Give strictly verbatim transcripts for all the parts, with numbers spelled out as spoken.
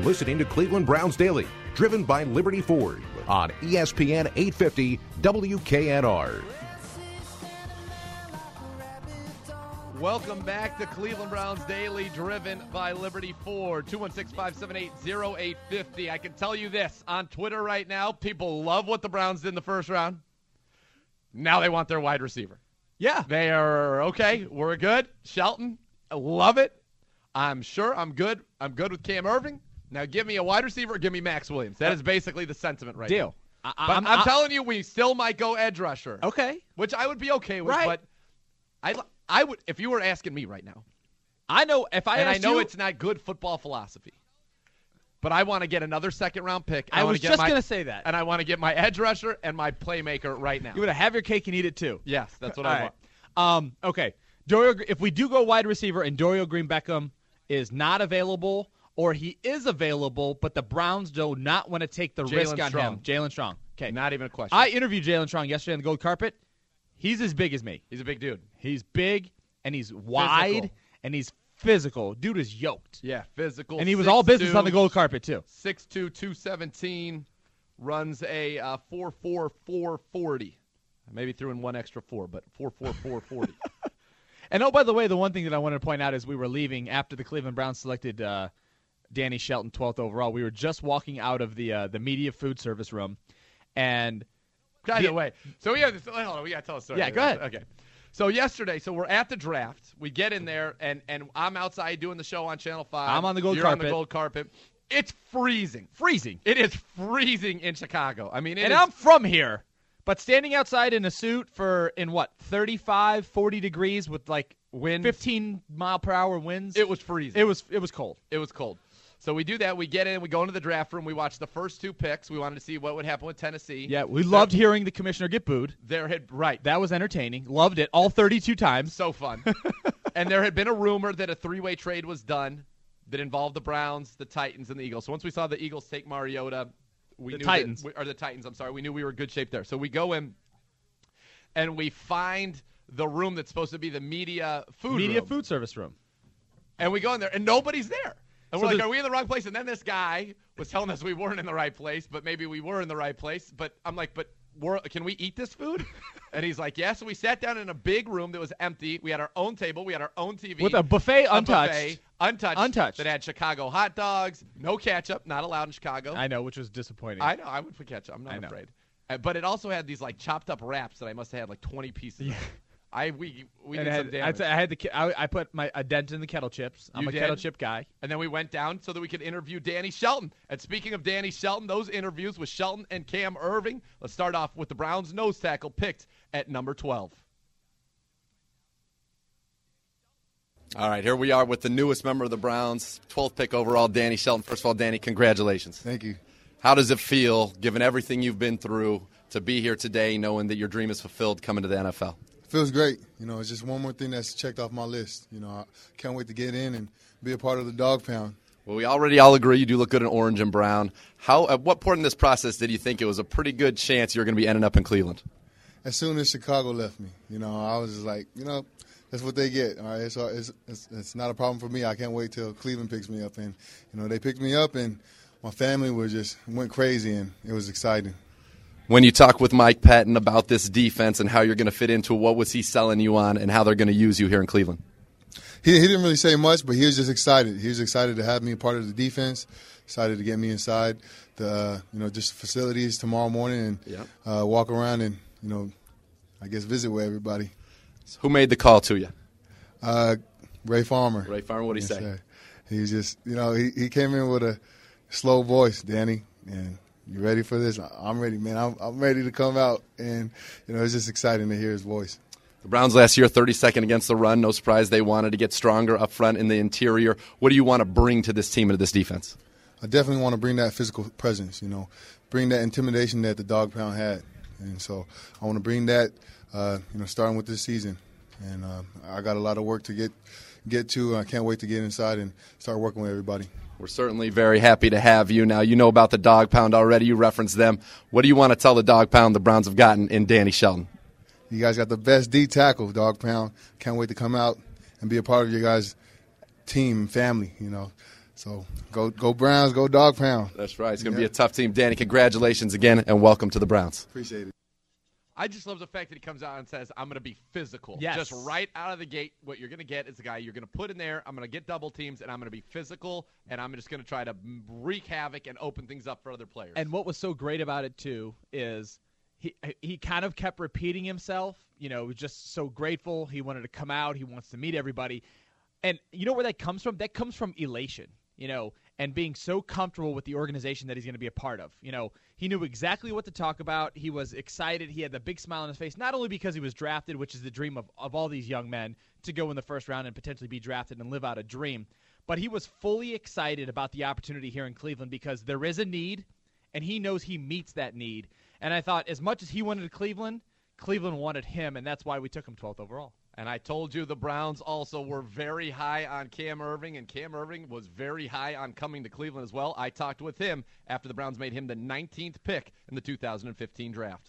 listening to Cleveland Browns Daily, driven by Liberty Ford on E S P N eight fifty W K N R. Welcome back to Cleveland Browns Daily, driven by Liberty Ford. two one six, five seven eight, zero eight five zero. I can tell you this, on Twitter right now, people love what the Browns did in the first round. Now they want their wide receiver. Yeah. They are, okay, we're good. Shelton, I love it. I'm sure I'm good. I'm good with Cam Irving. Now give me a wide receiver, give me Max Williams. That is basically the sentiment right Deal. now. I, But I'm, I'm, I, telling you, we still might go edge rusher. Okay. Which I would be okay with, Right. but I, I would, if you were asking me right now, I know if I and I asked know you, it's not good football philosophy, but I want to get another second-round pick. I wanna was get just my- going to say that. And I want to get my edge rusher and my playmaker right now. You would have your cake and eat it too. Yes, that's what All I right. want. Um, okay. Dorio, if we do go wide receiver and Dorial Green Beckham is not available, or he is available, but the Browns do not want to take the Jalen risk on Strong. him. Jalen Strong. Okay. Not even a question. I interviewed Jalen Strong yesterday on the gold carpet. He's as big as me. He's a big dude. He's big, and he's wide, Physical. and he's physical. Dude is yoked. Yeah, physical. And he was all business six two, on the gold carpet, too. six two, two seventeen, runs a uh, four four, four forty. Maybe threw in one extra four, but four four, four forty. And, oh, by the way, the one thing that I wanted to point out is we were leaving after the Cleveland Browns selected uh, Danny Shelton twelfth overall. We were just walking out of the uh, the media food service room, and By the- the way, so we have this. Hold on, we got to tell a story. Yeah, go ahead. Okay. So yesterday, so we're at the draft. We get in there, and, and I'm outside doing the show on Channel five. I'm on the gold You're on carpet. the gold carpet. It's freezing. freezing. It is freezing in Chicago. I mean, it And is, I'm from here, but standing outside in a suit for, in what, thirty-five, forty degrees with, like, wind. fifteen mile per hour winds? It was freezing. It was, it was cold. It was cold. So we do that. We get in. We go into the draft room. We watch the first two picks. We wanted to see what would happen with Tennessee. Yeah, we loved hearing the commissioner get booed. There had right. That was entertaining. Loved it all thirty-two times. So fun. And there had been a rumor that a three-way trade was done that involved the Browns, the Titans, and the Eagles. So once we saw the Eagles take Mariota, we The knew Titans. that we, or the Titans. I'm sorry. We knew we were in good shape there. So we go in, and we find the room that's supposed to be the media food Media room. food service room. And we go in there, and nobody's there. And So we're like, the- are we in the wrong place? And then this guy was telling us we weren't in the right place, but maybe we were in the right place. But I'm like, but we're, can we eat this food? And he's like, yeah. So we sat down in a big room that was empty. We had our own table. We had our own T V. With a buffet A untouched. buffet, untouched. Untouched. That had Chicago hot dogs, no ketchup, not allowed in Chicago. I know, which was disappointing. I know. I would put ketchup. I'm not I know. afraid. Uh, but it also had these like chopped up wraps that I must have had like twenty pieces of. I we we And did I some had, damage. I had the ki- I, I put my a dent in the kettle chips. I'm You a did? kettle chip guy. And then we went down so that we could interview Danny Shelton. And speaking of Danny Shelton, those interviews with Shelton and Cam Irving. Let's start off with the Browns nose tackle picked at number twelve. All right, here we are with the newest member of the Browns, twelfth pick overall, Danny Shelton. First of all, Danny, congratulations. Thank you. How does it feel, given everything you've been through, to be here today knowing that your dream is fulfilled coming to the N F L? Feels great. You know, it's just one more thing that's checked off my list. You know, I can't wait to get in and be a part of the dog pound. Well, we already all agree you do look good in orange and brown. How? At what point in this process did you think it was a pretty good chance you were going to be ending up in Cleveland? As soon as Chicago left me, you know, I was just like, you know, that's what they get. All right, so it's, it's it's not a problem for me. I can't wait till Cleveland picks me up, and you know, they picked me up, and my family was just went crazy, and it was exciting. When you talk with Mike Patton about this defense and how you're going to fit into it, what was he selling you on and how they're going to use you here in Cleveland? He, he didn't really say much, but he was just excited. He was excited to have me a part of the defense, excited to get me inside the, uh, you know, just facilities tomorrow morning and Yep. uh, walk around and, you know, I guess visit with everybody. So who made the call to you? Uh, Ray Farmer. Ray Farmer, what did he Yes, say? sir. He was just, you know, he, he came in with a slow voice, Danny, and you ready for this? I'm ready, man. I'm, I'm ready to come out, and, you know, it's just exciting to hear his voice. The Browns last year, thirty-second against the run. No surprise they wanted to get stronger up front in the interior. What do you want to bring to this team and to this defense? I definitely want to bring that physical presence, you know, bring that intimidation that the dog pound had. And so I want to bring that, uh, you know, starting with this season. And uh, I got a lot of work to get get to. I can't wait to get inside and start working with everybody. We're certainly very happy to have you. Now, you know about the dog pound already. You referenced them. What do you want to tell the dog pound the Browns have gotten in Danny Shelton? You guys got the best D tackle, dog pound. Can't wait to come out and be a part of your guys' team and family, you know. So go go Browns, go Dog Pound. That's right. It's going to Yeah. be a tough team. Danny, congratulations again, and welcome to the Browns. Appreciate it. I just love the fact that he comes out and says, I'm going to be physical. Yes. Just right out of the gate, what you're going to get is a guy you're going to put in there. I'm going to get double teams, and I'm going to be physical, and I'm just going to try to wreak havoc and open things up for other players. And what was so great about it, too, is he he kind of kept repeating himself. You know, just so grateful. He wanted to come out. He wants to meet everybody. And you know where that comes from? That comes from elation, you know, and being so comfortable with the organization that he's going to be a part of. You know, he knew exactly what to talk about. He was excited. He had the big smile on his face, not only because he was drafted, which is the dream of, of all these young men, to go in the first round and potentially be drafted and live out a dream, but he was fully excited about the opportunity here in Cleveland because there is a need, and he knows he meets that need. And I thought as much as he wanted Cleveland, Cleveland wanted him, and that's why we took him twelfth overall. And I told you the Browns also were very high on Cam Irving, and Cam Irving was very high on coming to Cleveland as well. I talked with him after the Browns made him the nineteenth pick in the two thousand fifteen draft.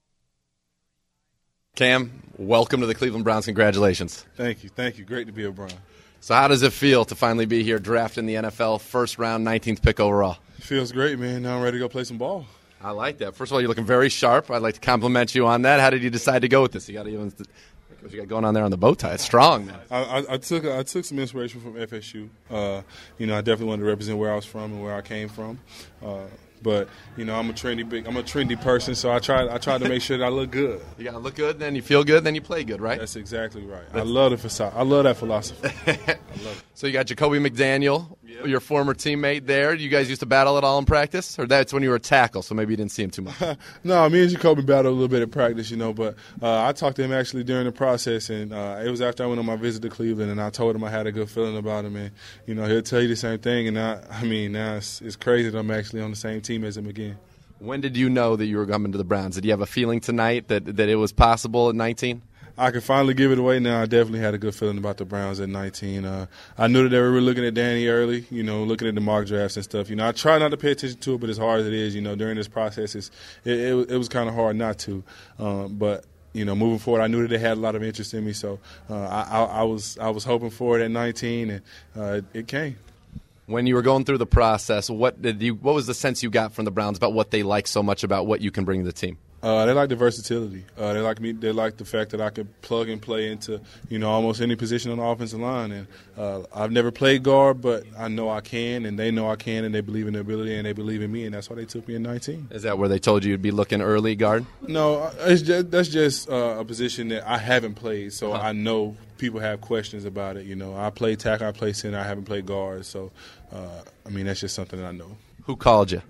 Cam, welcome to the Cleveland Browns. Congratulations. Thank you. Thank you. Great to be a Brown. So how does it feel to finally be here, drafted in the N F L, first round, nineteenth pick overall? Feels great, man. Now I'm ready to go play some ball. I like that. First of all, you're looking very sharp. I'd like to compliment you on that. How did you decide to go with this? You got even what you got going on there on the bow tie. It's strong, man. I, I, I took I took some inspiration from F S U. Uh, you know, I definitely wanted to represent where I was from and where I came from. Uh, but you know, I'm a trendy big. I'm a trendy person, so I tried. I tried to make sure that I look good. You got to look good, then you feel good, then you play good, right? That's exactly right. I love the facade. I love that philosophy. I love it. So you got Jacoby McDaniel, your former teammate there. You guys used to battle at all in practice? Or that's when you were a tackle, so maybe you didn't see him too much? No, me and Jacoby battled a little bit at practice, you know, but uh, I talked to him actually during the process, and uh, it was after I went on my visit to Cleveland, and I told him I had a good feeling about him, and, you know, he'll tell you the same thing, and I, I mean, now it's, it's crazy that I'm actually on the same team as him again. When did you know that you were coming to the Browns? Did you have a feeling tonight that, that it was possible at nineteen? I can finally give it away now. I definitely had a good feeling about the Browns at nineteen. Uh, I knew that they were looking at Danny early, you know, looking at the mock drafts and stuff. You know, I try not to pay attention to it, but as hard as it is, you know, during this process, it's, it, it, it was kind of hard not to. Um, but, you know, moving forward, I knew that they had a lot of interest in me, so uh, I, I, I was I was hoping for it at nineteen, and uh, it, it came. When you were going through the process, what did you? What was the sense you got from the Browns about what they like so much about what you can bring to the team? Uh, they like the versatility. Uh, they like me. They like the fact that I could plug and play into, you know, almost any position on the offensive line. And uh, I've never played guard, but I know I can, and they know I can, and they believe in their ability, and they believe in me, and that's why they took me in nineteen. Is that where they told you you'd be looking early guard? No, it's just, that's just uh, a position that I haven't played, so Huh. I know people have questions about it. You know, I play tackle, I play center, I haven't played guard, so uh, I mean that's just something that I know. Who called you?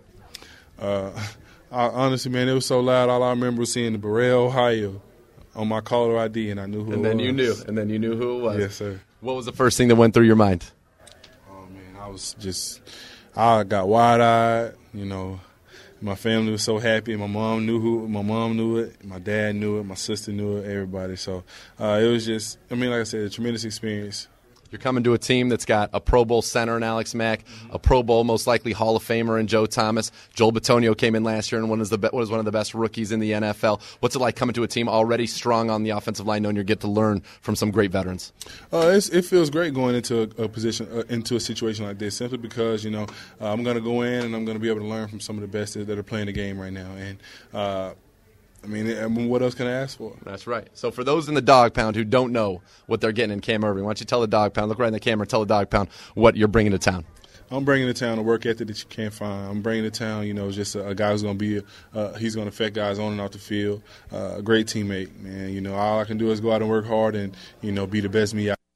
Uh, I, honestly, man, it was so loud. All I remember was seeing the Burrell, Ohio, on my caller I D, and I knew who. And it then was. you knew. And then you knew who it was. Yes, sir. What was the first thing that went through your mind? Oh man, I was just, I got wide eyed. You know, my family was so happy. My mom knew who. My mom knew it. My dad knew it. My sister knew it. Everybody. So uh, it was just. I mean, like I said, a tremendous experience. You're coming to a team that's got a Pro Bowl center in Alex Mack, a Pro Bowl most likely Hall of Famer in Joe Thomas. Joel Bitonio came in last year and one is the be- was one of the best rookies in the N F L. What's it like coming to a team already strong on the offensive line, knowing you get to learn from some great veterans? Uh, it's, it feels great going into a, a position, uh, into a situation like this, simply because you know uh, I'm going to go in and I'm going to be able to learn from some of the best that are playing the game right now. And uh, I mean, I mean, what else can I ask for? That's right. So for those in the Dog Pound who don't know what they're getting in Cam Irving, why don't you tell the Dog Pound, look right in the camera, tell the Dog Pound what you're bringing to town. I'm bringing to town a work ethic that you can't find. I'm bringing to town, you know, just a, a guy who's going to be, uh, he's going to affect guys on and off the field. Uh, a great teammate, man. You know, all I can do is go out and work hard and, you know, be the best me I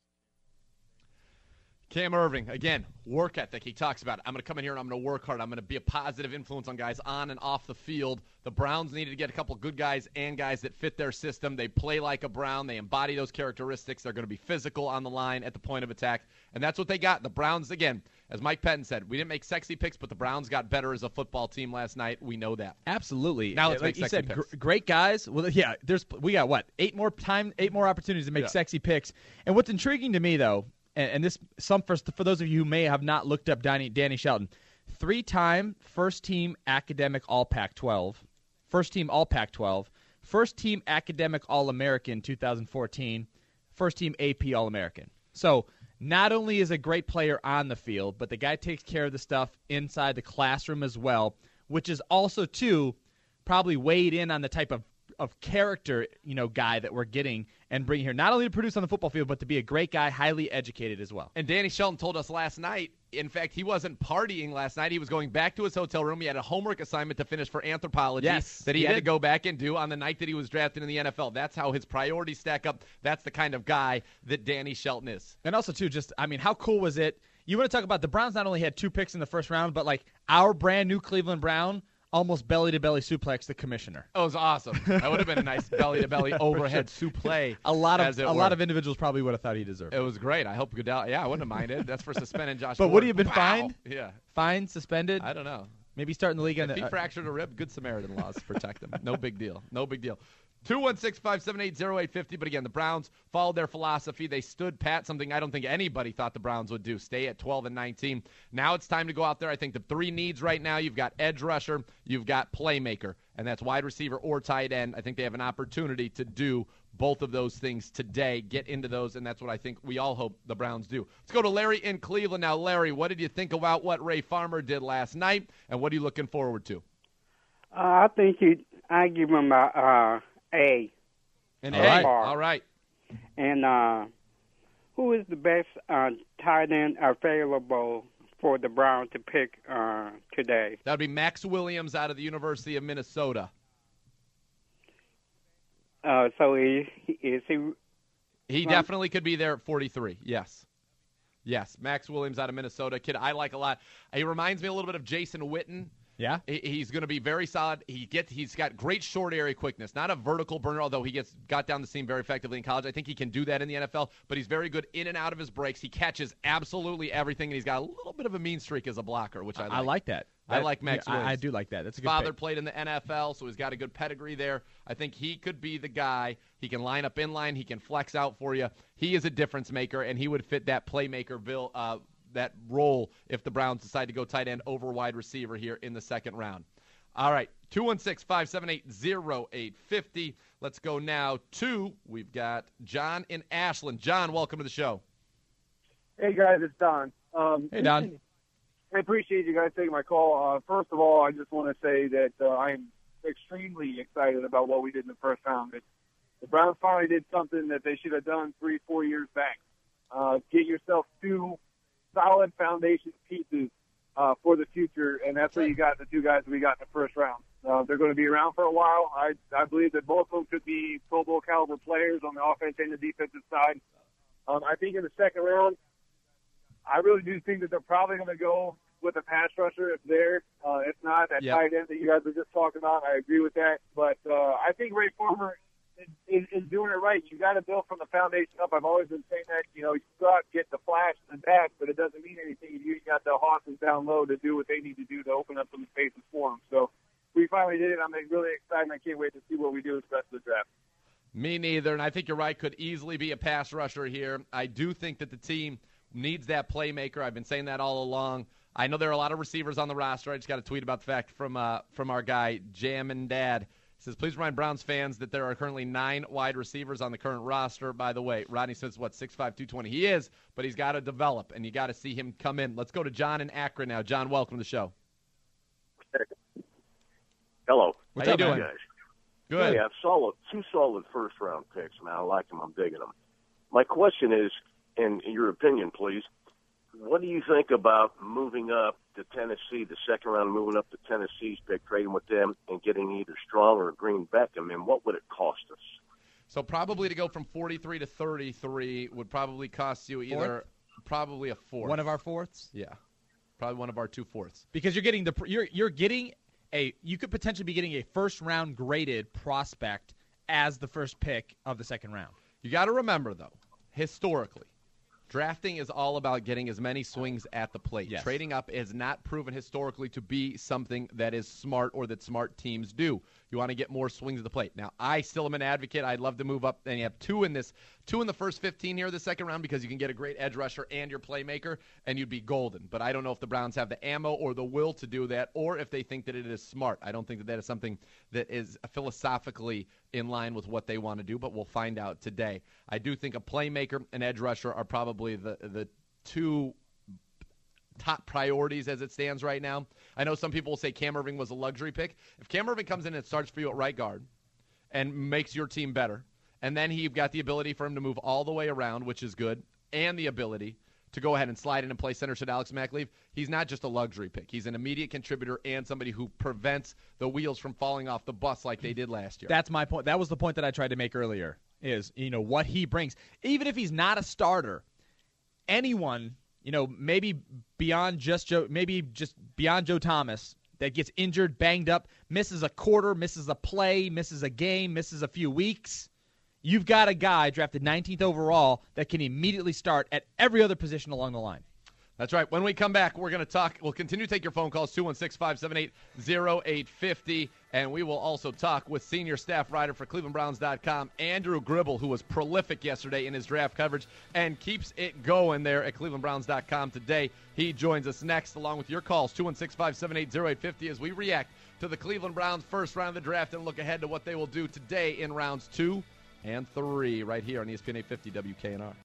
Cam Irving, again, work ethic. He talks about it. I'm going to come in here and I'm going to work hard. I'm going to be a positive influence on guys on and off the field. The Browns needed to get a couple good guys and guys that fit their system. They play like a Brown. They embody those characteristics. They're going to be physical on the line at the point of attack, and that's what they got. The Browns, again, as Mike Pettin said, we didn't make sexy picks, but the Browns got better as a football team last night. We know that. Absolutely. Now let's like make you sexy said, picks. gr- great guys. Well, yeah, there's we got what eight more time, eight more opportunities to make Yeah. sexy picks. And what's intriguing to me though, and, and this some for for those of you who may have not looked up Danny, Danny Shelton, three-time first-team academic All Pac twelve, first-team All Pac twelve, first-team academic All-American two thousand fourteen, first-team A P All-American. So not only is a great player on the field, but the guy takes care of the stuff inside the classroom as well, which is also, too, probably weighed in on the type of, of character, you know, guy that we're getting and bringing here, not only to produce on the football field, but to be a great guy, highly educated as well. And Danny Shelton told us last night, in fact, he wasn't partying last night. He was going back to his hotel room. He had a homework assignment to finish for anthropology yes, that he, he had did. to go back and do on the night that he was drafted in the N F L. That's how his priorities stack up. That's the kind of guy that Danny Shelton is. And also, too, just, I mean, how cool was it? You want to talk about the Browns not only had two picks in the first round, but, like, our brand-new Cleveland Brown almost belly-to-belly suplex the commissioner. Oh, it was awesome. That would have been a nice belly-to-belly overhead suplex. A lot of as it a were. lot of individuals probably would have thought he deserved it. It was great. I hope Goodell. Yeah, I wouldn't have minded. That's for suspending Josh. But Gordon. would he have been Wow. fined? Yeah. Fined, suspended? I don't know. Maybe starting the league on If the he uh, fractured a rib, Good Samaritan laws protect him. No big deal. No big deal. two one six, five seven eight, zero eight five zero. But again, the Browns followed their philosophy. They stood pat, something I don't think anybody thought the Browns would do. Stay at twelve and nineteen. Now it's time to go out there. I think the three needs right now, you've got edge rusher, you've got playmaker, and that's wide receiver or tight end. I think they have an opportunity to do both of those things today, get into those, and that's what I think we all hope the Browns do. Let's go to Larry in Cleveland now. Larry, what did you think about what Ray Farmer did last night, and what are you looking forward to? Uh, I think he, I give him a uh, A. An All A. right. All right. And uh, who is the best uh, tight end available for the Browns to pick uh, today? That would be Max Williams out of the University of Minnesota. Uh, so is, is he? He definitely could be there at forty-three. Yes. Yes, Max Williams out of Minnesota. Kid I like a lot. He reminds me a little bit of Jason Witten. Yeah. He- He's going to be very solid. He gets, he's got great short area quickness. Not a vertical burner, although he gets got down the seam very effectively in college. I think he can do that in the N F L, but he's very good in and out of his breaks. He catches absolutely everything, and he's got a little bit of a mean streak as a blocker, which I like. I like that. I That- like Max yeah, I- Williams. I, do like that. That's a His good father pick. played in the N F L, so he's got a good pedigree there. I think he could be the guy. He can line up in line. He can flex out for you. He is a difference maker, and he would fit that playmaker bill, uh, that role if the Browns decide to go tight end over wide receiver here in the second round. All right, two one six, five seven eight, zero eight five zero. Let's go now to, we've got John in Ashland. John, welcome to the show. Hey, guys, it's Don. Um, Hey, Don. I appreciate you guys taking my call. Uh, first of all, I just want to say that uh, I'm extremely excited about what we did in the first round. It, the Browns finally did something that they should have done three, four years back. Uh, get yourself two solid foundation pieces uh, for the future, and that's what you got, the two guys that we got in the first round. Uh, they're going to be around for a while. I, I believe that both of them could be Pro Bowl caliber players on the offense and the defensive side. Um, I think in the second round, I really do think that they're probably going to go with a pass rusher if there. Uh, if not, that Yep. tight end that you guys were just talking about, I agree with that. But uh, I think Ray Farmer is, is, is doing it right. You got to build from the foundation up. I've always been saying that. You know, you go out and get the flash and back, but it doesn't mean anything if you got the horses down low to do what they need to do to open up some spaces for them. So we finally did it. I'm really excited. I can't wait to see what we do with the rest of the draft. Me neither, and I think you're right, could easily be a pass rusher here. I do think that the team needs that playmaker. I've been saying that all along. I know there are a lot of receivers on the roster. I just got a tweet about the fact from uh, from our guy, Jam and Dad. He says, please remind Browns fans that there are currently nine wide receivers on the current roster. By the way, Rodney Smith's, what, six five, two twenty? He is, but he's got to develop, and you got to see him come in. Let's go to John in Akron now. John, welcome to the show. Hello. How you doing? Guys? Good. Hey, I have solid, two solid first-round picks, man. I like them. I'm digging them. My question is, and your opinion, please, what do you think about moving up to Tennessee, the second round, moving up to Tennessee's pick, trading with them, and getting either Strong or Green Beckham, and what would it cost us? So probably to go from forty-three to thirty-three would probably cost you either Fourth? probably a fourth. One of our fourths? Yeah, probably one of our two fourths. Because you're getting the you're you're getting a you could potentially be getting a first round graded prospect as the first pick of the second round. You got to remember, though, historically, drafting is all about getting as many swings at the plate. Yes. Trading up is not proven historically to be something that is smart or that smart teams do. You want to get more swings at the plate. Now, I still am an advocate. I'd love to move up, and you have two in this, two in the first fifteen here of the second round because you can get a great edge rusher and your playmaker, and you'd be golden. But I don't know if the Browns have the ammo or the will to do that, or if they think that it is smart. I don't think that that is something that is philosophically in line with what they want to do, but we'll find out today. I do think a playmaker and edge rusher are probably the the two top priorities as it stands right now. I know some people will say Cam Irving was a luxury pick. If Cam Irving comes in and starts for you at right guard and makes your team better, and then you've got the ability for him to move all the way around, which is good, and the ability to go ahead and slide in and play center should Alex Mack leave, he's not just a luxury pick. He's an immediate contributor and somebody who prevents the wheels from falling off the bus like they did last year. That's my point. That was the point that I tried to make earlier, is, you know, what he brings. Even if he's not a starter, anyone, you know, maybe beyond just Joe, maybe just beyond Joe Thomas, that gets injured, banged up, misses a quarter, misses a play, misses a game, misses a few weeks, you've got a guy drafted nineteenth overall that can immediately start at every other position along the line. That's right. When we come back, we're going to talk. We'll continue to take your phone calls, two one six, five seven eight, zero eight five zero, and we will also talk with senior staff writer for Cleveland Browns dot com, Andrew Gribble, who was prolific yesterday in his draft coverage and keeps it going there at Cleveland Browns dot com today. He joins us next, along with your calls, two one six, five seven eight, zero eight five zero, as we react to the Cleveland Browns' first round of the draft and look ahead to what they will do today in rounds two and three right here on E S P N eight fifty W K N R.